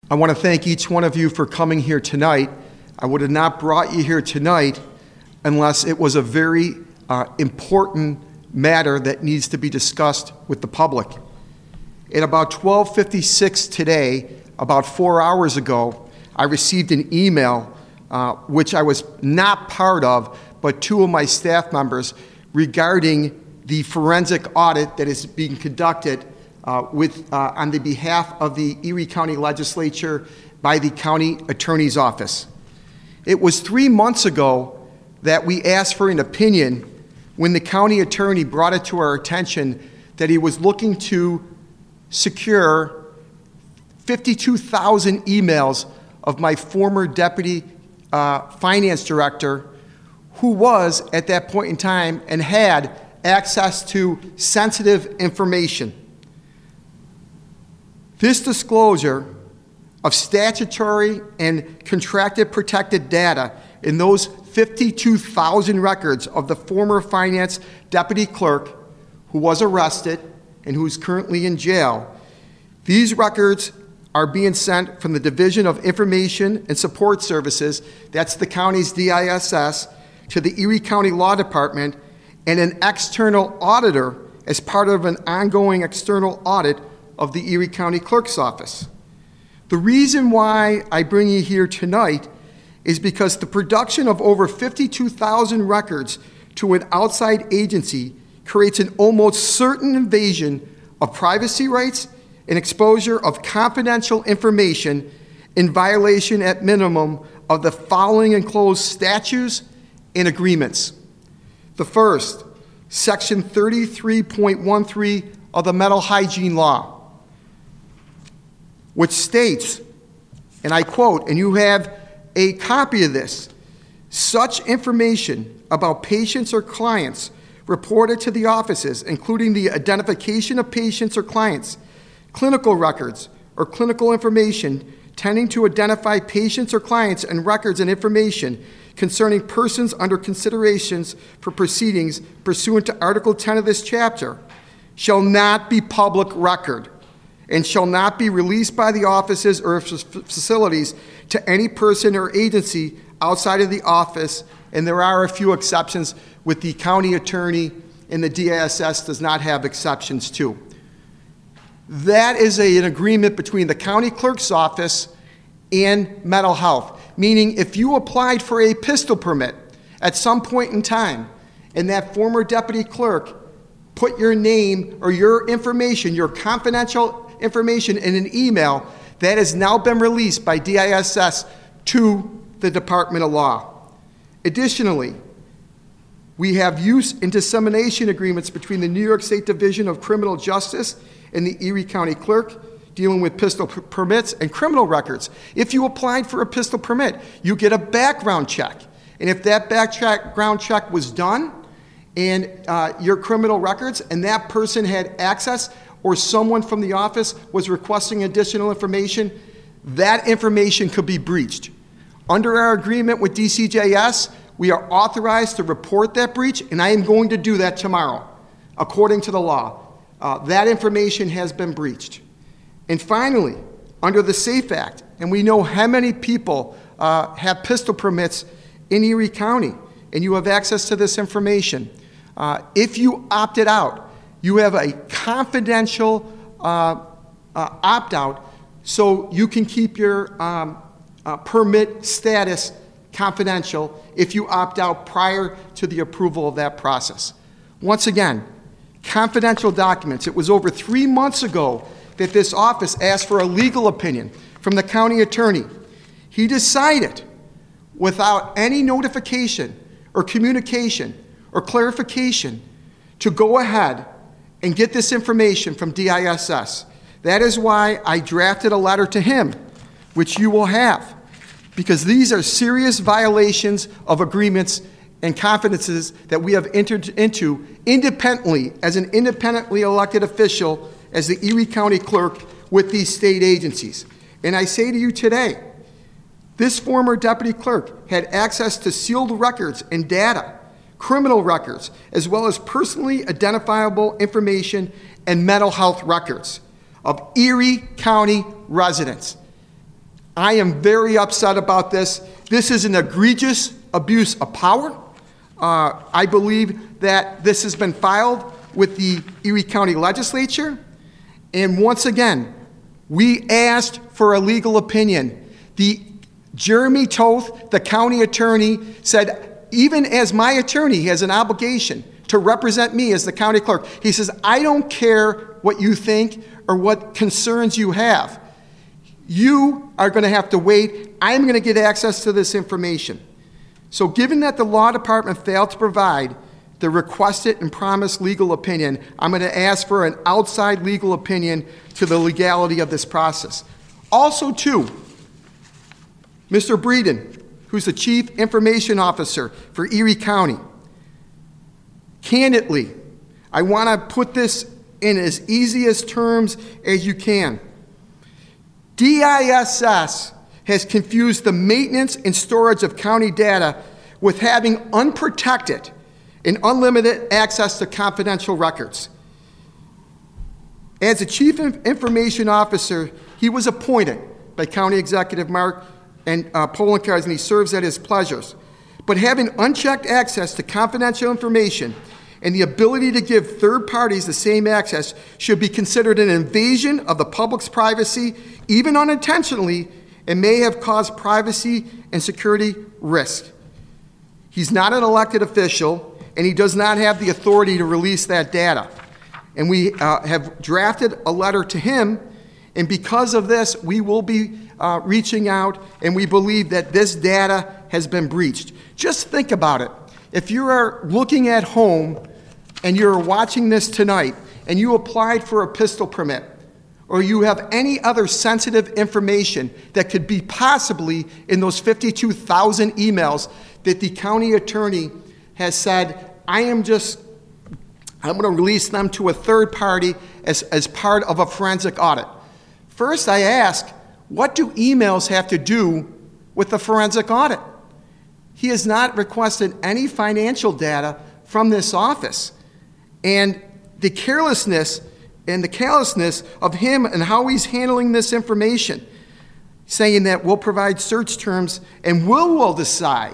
I want to thank each one of you for coming here tonight. I would have not brought you here tonight unless it was a very important matter that needs to be discussed with the public. At about 12:56 today, about 4 hours ago, I received an email, which I was not part of, but two of my staff members, regarding the forensic audit that is being conducted on the behalf of the Erie County Legislature by the County Attorney's Office. It was 3 months ago that we asked for an opinion when the county attorney brought it to our attention that he was looking to secure 52,000 emails of my former deputy finance director, who was at that point in time and had access to sensitive information. This disclosure of statutory and contracted protected data in those 52,000 records of the former finance deputy clerk who was arrested and who's currently in jail, these records are being sent from the Division of Information and Support Services, that's the county's DISS, to the Erie County Law Department and an external auditor as part of an ongoing external audit of the Erie County Clerk's Office. The reason why I bring you here tonight is because the production of over 52,000 records to an outside agency creates an almost certain invasion of privacy rights and exposure of confidential information in violation at minimum of the following enclosed statutes and agreements. The first, Section 33.13 of the Mental Hygiene Law, which states, and I quote, and you have a copy of this, such information about patients or clients reported to the offices, including the identification of patients or clients, clinical records, or clinical information tending to identify patients or clients and records and information concerning persons under considerations for proceedings pursuant to Article 10 of this chapter, shall not be public record and shall not be released by the offices or facilities to any person or agency outside of the office, and there are a few exceptions with the county attorney, and the DISS does not have exceptions too. That is an agreement between the county clerk's office and mental health, meaning if you applied for a pistol permit at some point in time and that former deputy clerk put your name or your information, your confidential information in an email, that has now been released by DISS to the Department of Law. Additionally, we have use and dissemination agreements between the New York State Division of Criminal Justice and the Erie County Clerk dealing with pistol permits and criminal records. If you applied for a pistol permit, you get a background check. And if that background check was done and your criminal records and that person had access or someone from the office was requesting additional information, that information could be breached. Under our agreement with DCJS, we are authorized to report that breach, and I am going to do that tomorrow, according to the law. That information has been breached. And finally, under the SAFE Act, and we know how many people have pistol permits in Erie County, and you have access to this information. If you opted out, you have a confidential opt-out so you can keep your permit status confidential if you opt out prior to the approval of that process. Once again, confidential documents. It was over 3 months ago that this office asked for a legal opinion from the county attorney. He decided, without any notification or communication or clarification, to go ahead and get this information from DISS. That is why I drafted a letter to him, which you will have, because these are serious violations of agreements and confidences that we have entered into independently as an independently elected official as the Erie County Clerk with these state agencies. And I say to you today, this former deputy clerk had access to sealed records and data, criminal records, as well as personally identifiable information and mental health records of Erie County residents. I am very upset about this. This is an egregious abuse of power. I believe that this has been filed with the Erie County Legislature. And once again, we asked for a legal opinion. Jeremy Toth, the county attorney, said, even as my attorney, he has an obligation to represent me as the county clerk. He says, I don't care what you think or what concerns you have. You are going to have to wait. I'm going to get access to this information. So given that the law department failed to provide the requested and promised legal opinion, I'm going to ask for an outside legal opinion to the legality of this process. Also, too, Mr. Breeden, who's the Chief Information Officer for Erie County, candidly, I want to put this in as easy as terms as you can. DISS has confused the maintenance and storage of county data with having unprotected and unlimited access to confidential records. As the Chief Information Officer, he was appointed by County Executive Mark and Poloncarz, and he serves at his pleasures. But having unchecked access to confidential information and the ability to give third parties the same access should be considered an invasion of the public's privacy, even unintentionally, and may have caused privacy and security risk. He's not an elected official, and he does not have the authority to release that data. And we have drafted a letter to him, and because of this, we will be reaching out, and we believe that this data has been breached. Just think about it. If you are looking at home and you're watching this tonight and you applied for a pistol permit, or you have any other sensitive information that could be possibly in those 52,000 emails that the county attorney has said, I'm going to release them to a third party as part of a forensic audit. First, I ask, what do emails have to do with the forensic audit? He has not requested any financial data from this office. And the carelessness and the callousness of him and how he's handling this information, saying that we'll provide search terms and we will decide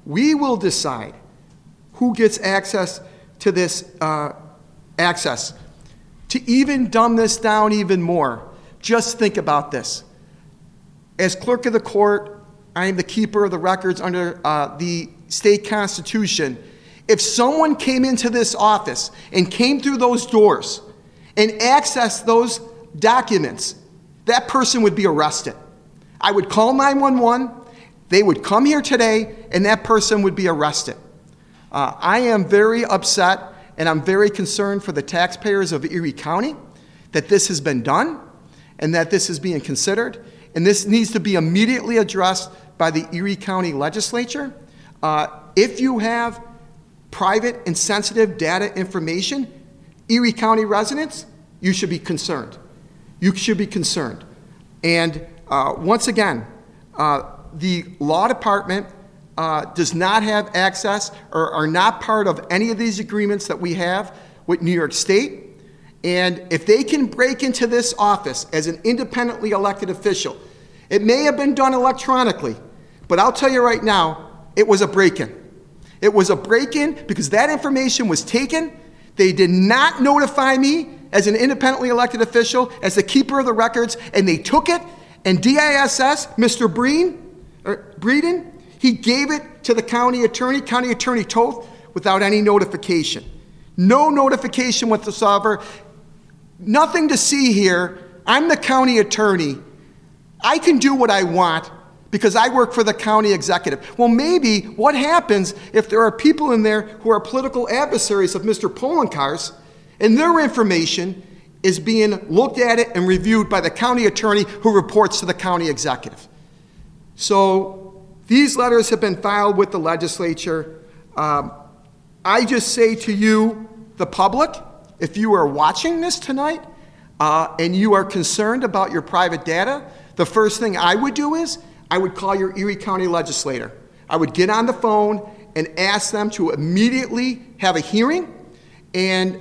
who gets access to this access. To even dumb this down even more, just think about this. As clerk of the court, I am the keeper of the records under the state constitution. If someone came into this office and came through those doors and accessed those documents, that person would be arrested. I would call 911, they would come here today, and that person would be arrested. I am very upset, and I'm very concerned for the taxpayers of Erie County that this has been done and that this is being considered. And this needs to be immediately addressed by the Erie County Legislature. If you have private and sensitive data information, Erie County residents, you should be concerned. You should be concerned. And once again, the law department does not have access or are not part of any of these agreements that we have with New York State. And if they can break into this office as an independently elected official, it may have been done electronically, but I'll tell you right now, it was a break-in. It was a break-in because that information was taken. They did not notify me as an independently elected official, as the keeper of the records, and they took it, and DISS, Mr. Breeden, he gave it to the County Attorney Toth, without any notification. No notification whatsoever. Nothing to see here. I'm the county attorney. I can do what I want because I work for the county executive. Well, maybe what happens if there are people in there who are political adversaries of Mr. Poloncarz, and their information is being looked at it and reviewed by the county attorney who reports to the county executive. So these letters have been filed with the legislature. I just say to you, the public, if you are watching this tonight and you are concerned about your private data, the first thing I would do is I would call your Erie County legislator. I would get on the phone and ask them to immediately have a hearing and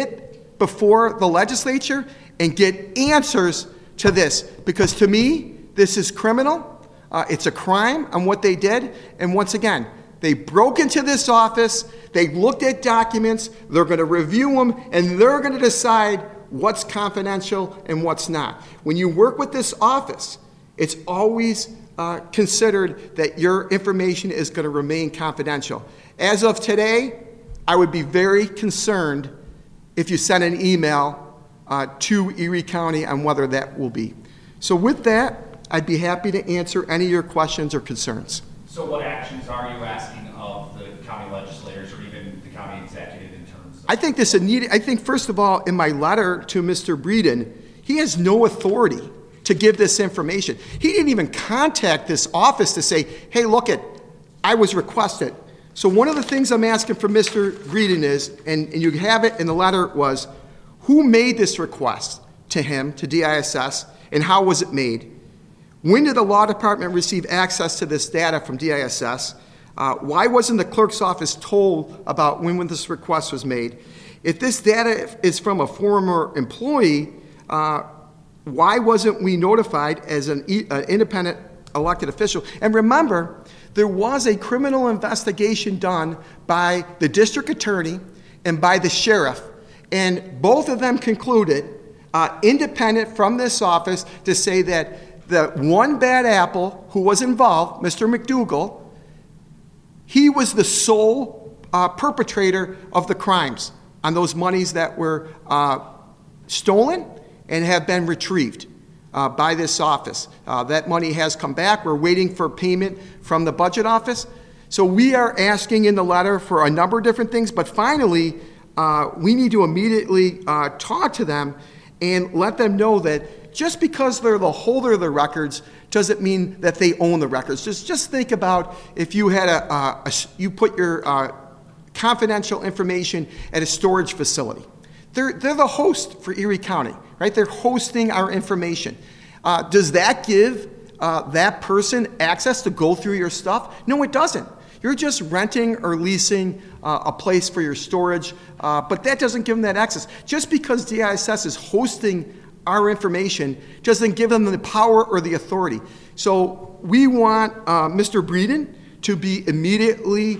get before the legislature and get answers to this. Because to me, this is criminal. It's a crime on what they did. And once again, they broke into this office, they looked at documents, they're going to review them, and they're going to decide what's confidential and what's not. When you work with this office, it's always considered that your information is going to remain confidential. As of today, I would be very concerned if you send an email to Erie County on whether that will be. So with that, I'd be happy to answer any of your questions or concerns. So what actions are you asking of the county legislators or even the county executive in terms of? I think this is needed. I think, first of all, in my letter to Mr. Breeden, he has no authority to give this information. He didn't even contact this office to say, hey, look I was requested. So one of the things I'm asking from Mr. Breeden is, and you have it in the letter, was who made this request to him, to DISS, and how was it made? When did the law department receive access to this data from DISS? Why wasn't the clerk's office told about when this request was made? If this data is from a former employee, why wasn't we notified as an independent elected official? And remember, there was a criminal investigation done by the district attorney and by the sheriff, and both of them concluded, independent from this office, to say that the one bad apple who was involved, Mr. McDougal, he was the sole perpetrator of the crimes on those monies that were stolen and have been retrieved by this office. That money has come back. We're waiting for payment from the budget office. So we are asking in the letter for a number of different things, but finally, we need to immediately talk to them and let them know that just because they're the holder of the records doesn't mean that they own the records. Just think about if you had you put your confidential information at a storage facility. They're the host for Erie County, right? They're hosting our information. Does that give that person access to go through your stuff? No, it doesn't. You're just renting or leasing a place for your storage, but that doesn't give them that access. Just because DISS is hosting our information doesn't give them the power or the authority. So we want Mr. Breeden to be immediately,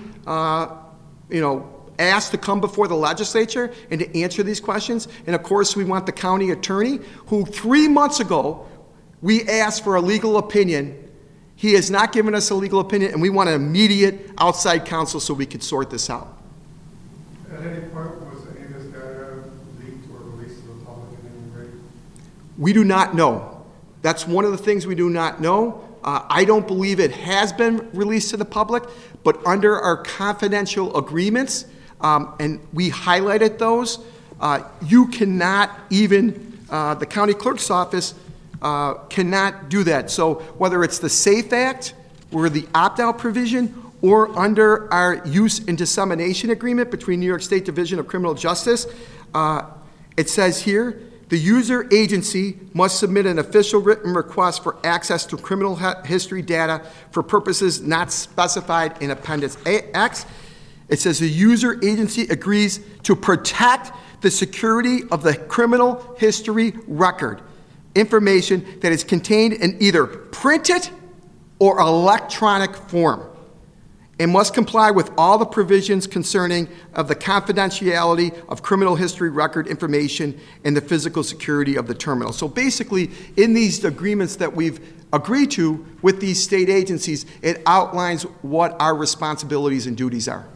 asked to come before the legislature and to answer these questions. And of course, we want the county attorney, who 3 months ago we asked for a legal opinion. He has not given us a legal opinion, and we want an immediate outside counsel so we could sort this out. At any point, was any of this data leaked or released to the public in any way? We do not know. That's one of the things we do not know. I don't believe it has been released to the public, but under our confidential agreements, and we highlighted those, you cannot even, the county clerk's office cannot do that. So whether it's the SAFE Act or the opt-out provision or under our use and dissemination agreement between New York State Division of Criminal Justice, it says here, the user agency must submit an official written request for access to criminal history data for purposes not specified in Appendix X. It says the user agency agrees to protect the security of the criminal history record information that is contained in either printed or electronic form, and must comply with all the provisions concerning of the confidentiality of criminal history record information and the physical security of the terminal. So basically, in these agreements that we've agreed to with these state agencies, it outlines what our responsibilities and duties are.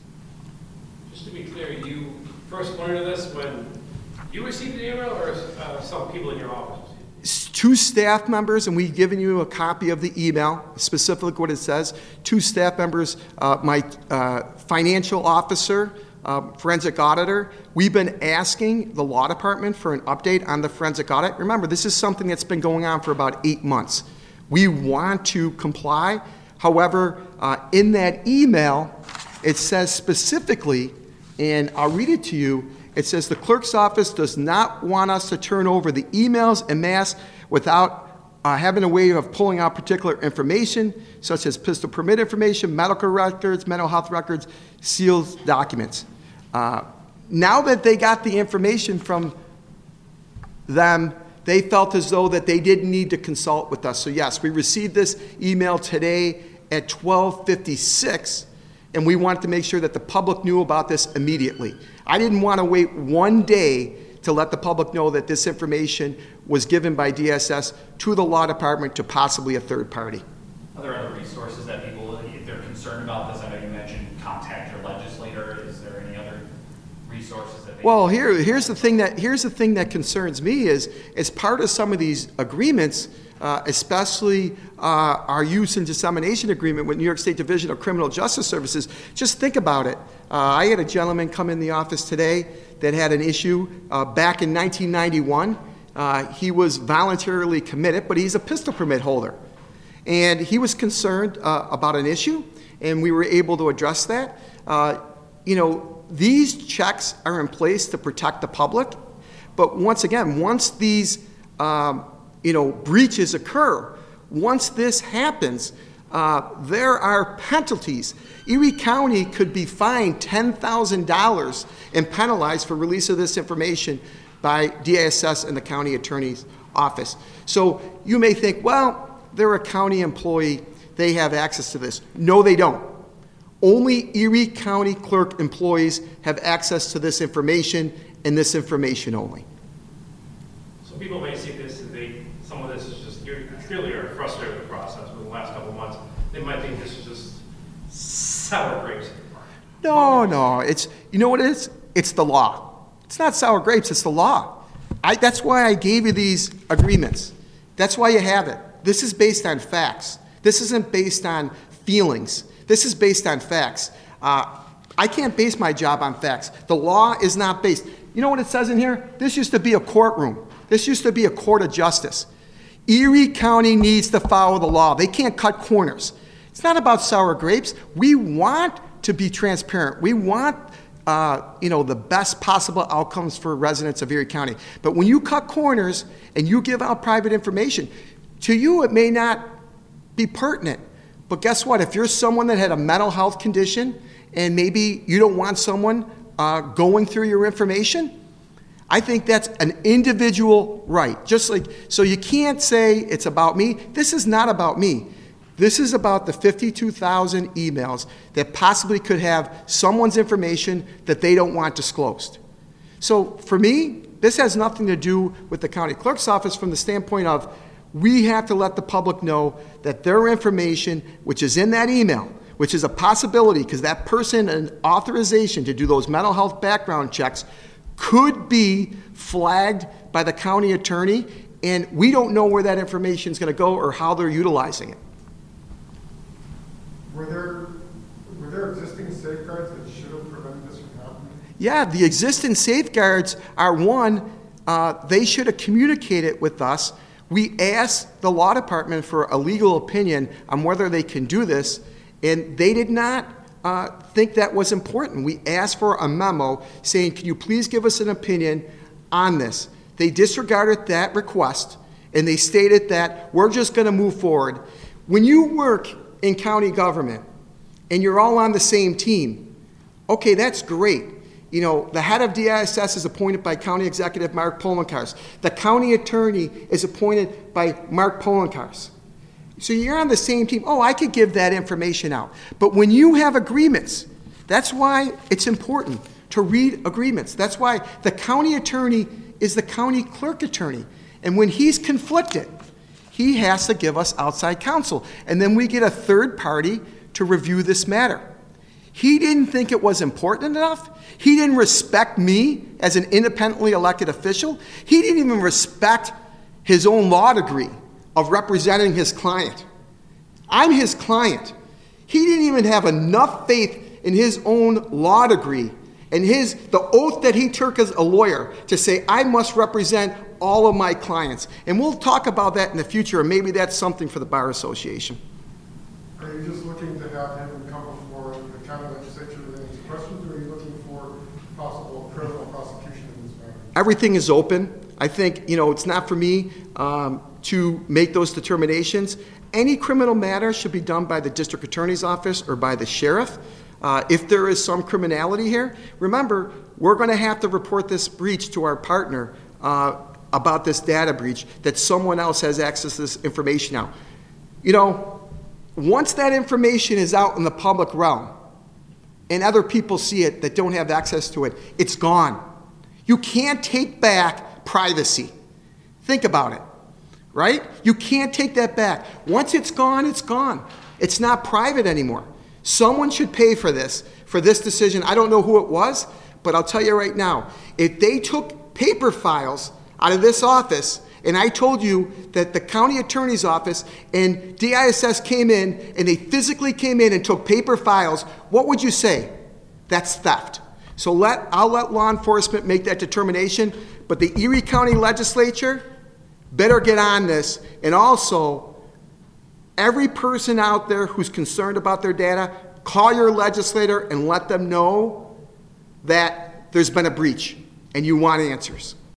Just to be clear, you first learned of this when you received an email, or some people in your office? Two staff members, and we've given you a copy of the email, specifically what it says. Two staff members, my financial officer, forensic auditor. We've been asking the law department for an update on the forensic audit. Remember, this is something that's been going on for about 8 months. We want to comply. However, in that email, it says specifically, and I'll read it to you, it says the clerk's office does not want us to turn over the emails en masse without having a way of pulling out particular information, such as pistol permit information, medical records, mental health records, sealed documents. Now that they got the information from them they felt as though that they didn't need to consult with us. So yes, we received this email today at 12:56, and we wanted to make sure that the public knew about this immediately. I didn't want to wait one day to let the public know that this information was given by DSS to the law department to possibly a third party. Are there other resources that people, if they're concerned about this, I know you mentioned contact your legislator, is there any other resources that they? Well, here's the thing that concerns me is, as part of some of these agreements, especially our use and dissemination agreement with New York State Division of Criminal Justice Services, just think about it. I had a gentleman come in the office today that had an issue back in 1991. He was voluntarily committed, but he's a pistol permit holder. And he was concerned about an issue, and we were able to address that. These checks are in place to protect the public, but once again, once these breaches occur, once this happens, there are penalties. Erie County could be fined $10,000 and penalized for release of this information by DSS and the county attorney's office. So you may think, well, they're a county employee, they have access to this. No, they don't. Only Erie County clerk employees have access to this information, and this information only. So people may see this and some of this is just, you clearly are frustrated with the process for the last couple of months. They might think this is just sour grapes. No, you know what it is? It's the law. It's not sour grapes, it's the law. That's why I gave you these agreements. That's why you have it. This is based on facts. This isn't based on feelings. This is based on facts. I can't base my job on facts. The law is not based. You know what it says in here? This used to be a courtroom. This used to be a court of justice. Erie County needs to follow the law. They can't cut corners. It's not about sour grapes. We want to be transparent. We want the best possible outcomes for residents of Erie County. But when you cut corners and you give out private information, to you it may not be pertinent. But guess what? If you're someone that had a mental health condition and maybe you don't want someone going through your information, I think that's an individual right. So you can't say it's about me. This is not about me. This is about the 52,000 emails that possibly could have someone's information that they don't want disclosed. So for me, this has nothing to do with the county clerk's office from the standpoint of we have to let the public know that their information, which is in that email, which is a possibility because that person an authorization to do those mental health background checks could be flagged by the county attorney, and we don't know where that information is going to go or how they're utilizing it. Were there existing safeguards that should have prevented this from happening? Yeah, the existing safeguards are one, they should have communicated with us. We asked the law department for a legal opinion on whether they can do this, and they did not think that was important. We asked for a memo saying, can you please give us an opinion on this? They disregarded that request, and they stated that we're just going to move forward. When you work in county government and you're all on the same team, okay, that's great. You know, the head of DSS is appointed by County Executive Mark Poloncarz. The county attorney is appointed by Mark Poloncarz. So you're on the same team. Oh, I could give that information out. But when you have agreements, that's why it's important to read agreements. That's why the county attorney is the county clerk attorney. And when he's conflicted, he has to give us outside counsel. And then we get a third party to review this matter. He didn't think it was important enough. He didn't respect me as an independently elected official. He didn't even respect his own law degree of representing his client. I'm his client. He didn't even have enough faith in his own law degree and the oath that he took as a lawyer to say, I must represent all of my clients. And we'll talk about that in the future, and maybe that's something for the Bar Association. Are you just looking to have him come before the county legislature with any questions, or are you looking for possible criminal prosecution in this matter? Everything is open. I think, it's not for me to make those determinations. Any criminal matter should be done by the district attorney's office or by the sheriff. If there is some criminality here, remember, we're going to have to report this breach to our partner about this data breach, that someone else has access to this information now. You know, once that information is out in the public realm and other people see it that don't have access to it, it's gone. You can't take back privacy. Think about it, right? You can't take that back. Once it's gone, it's gone. It's not private anymore. Someone should pay for this decision. I don't know who it was, but I'll tell you right now, if they took paper files out of this office, and I told you that the county attorney's office and DISS came in and they physically came in and took paper files, what would you say? That's theft. So I'll let law enforcement make that determination, but the Erie County Legislature better get on this. And also, every person out there who's concerned about their data, call your legislator and let them know that there's been a breach and you want answers.